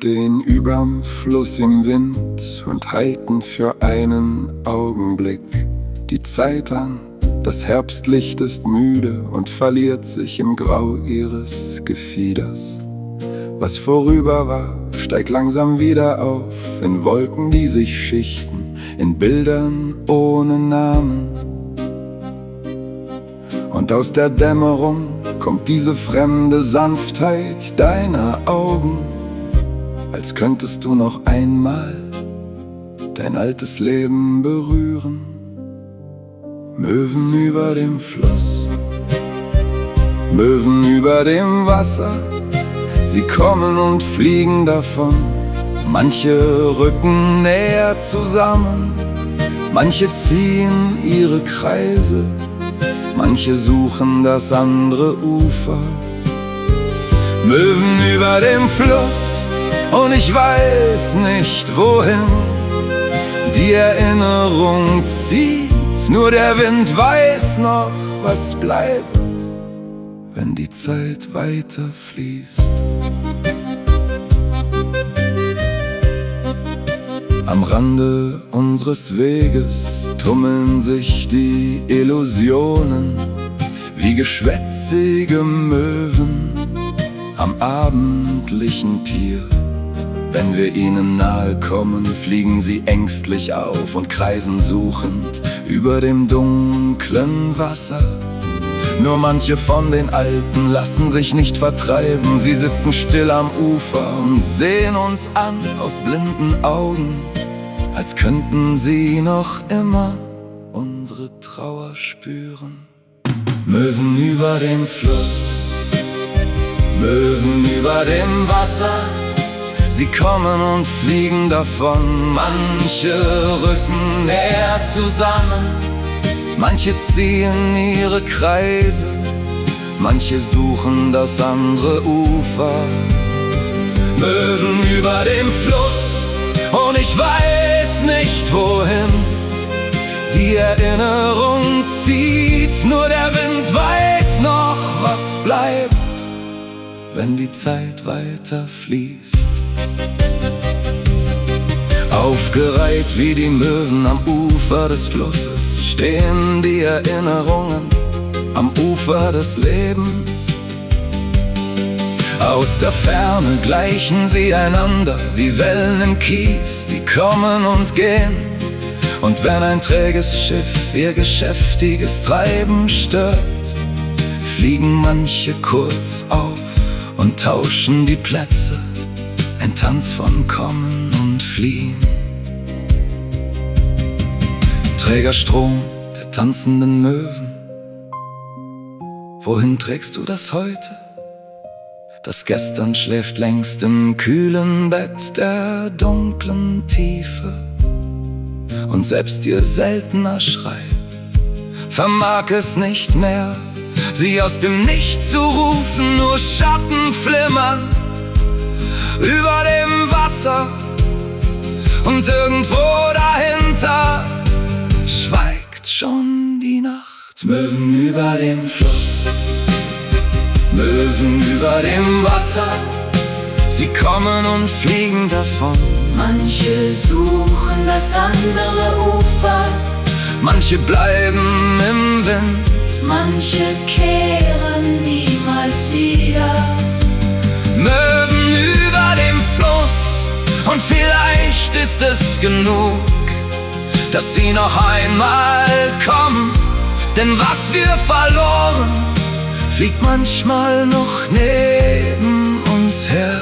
stehen überm Fluss im Wind und halten für einen Augenblick die Zeit an. Das Herbstlicht ist müde und verliert sich im Grau ihres Gefieders. Was vorüber war, steigt langsam wieder auf, in Wolken, die sich schichten, in Bildern ohne Namen. Und aus der Dämmerung kommt diese fremde Sanftheit deiner Augen, als könntest du noch einmal dein altes Leben berühren. Möwen über dem Fluss, Möwen über dem Wasser, sie kommen und fliegen davon. Manche rücken näher zusammen, manche ziehen ihre Kreise, manche suchen das andere Ufer. Möwen über dem Fluss und ich weiß nicht wohin die Erinnerung zieht. Nur der Wind weiß noch, was bleibt, wenn die Zeit weiter fließt. Am Rande unseres Weges tummeln sich die Illusionen wie geschwätzige Möwen am abendlichen Pier. Wenn wir ihnen nahe kommen, fliegen sie ängstlich auf und kreisen suchend über dem dunklen Wasser. Nur manche von den Alten lassen sich nicht vertreiben. Sie sitzen still am Ufer und sehen uns an aus blinden Augen, als könnten sie noch immer unsere Trauer spüren. Möwen über dem Fluss, Möwen über dem Wasser, sie kommen und fliegen davon. Manche rücken näher zusammen, manche ziehen ihre Kreise, manche suchen das andere Ufer. Möwen über dem Fluss und ich weiß nicht wohin die Erinnerung zieht. Nur der Wind weiß noch, was bleibt, wenn die Zeit weiter fließt. Aufgereiht wie die Möwen am Ufer des Flusses stehen die Erinnerungen am Ufer des Lebens. Aus der Ferne gleichen sie einander wie Wellen im Kies, die kommen und gehen. Und wenn ein träges Schiff ihr geschäftiges Treiben stört, fliegen manche kurz auf und tauschen die Plätze. Ein Tanz von Kommen und Fliehen. Träger Strom der tanzenden Möwen, wohin trägst du das heute? Das Gestern schläft längst im kühlen Bett der dunklen Tiefe. Und selbst ihr seltener Schrei vermag es nicht mehr, sie aus dem Nichts zu rufen. Nur Schatten flimmern über dem Wasser und irgendwo dahinter schweigt schon die Nacht. Möwen über dem Fluss, Möwen über dem Wasser, sie kommen und fliegen davon. Manche suchen das andere Ufer, manche bleiben im Wind, manche kehren niemals wieder. Möwen über dem Fluss und vielleicht ist es genug, dass sie noch einmal kommen. Denn was wir verloren, fliegt manchmal noch neben uns her.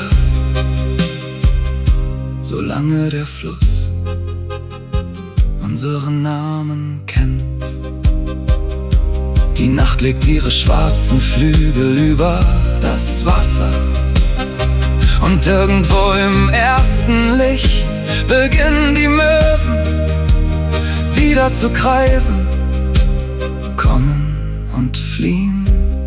Solange der Fluss unseren Namen kennt. Die Nacht legt ihre schwarzen Flügel über das Wasser. Und irgendwo im ersten Licht beginnen die Möwen wieder zu kreisen, kommen und fliehen,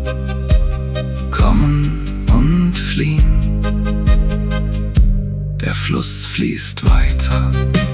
kommen und fliehen. Der Fluss fließt weiter.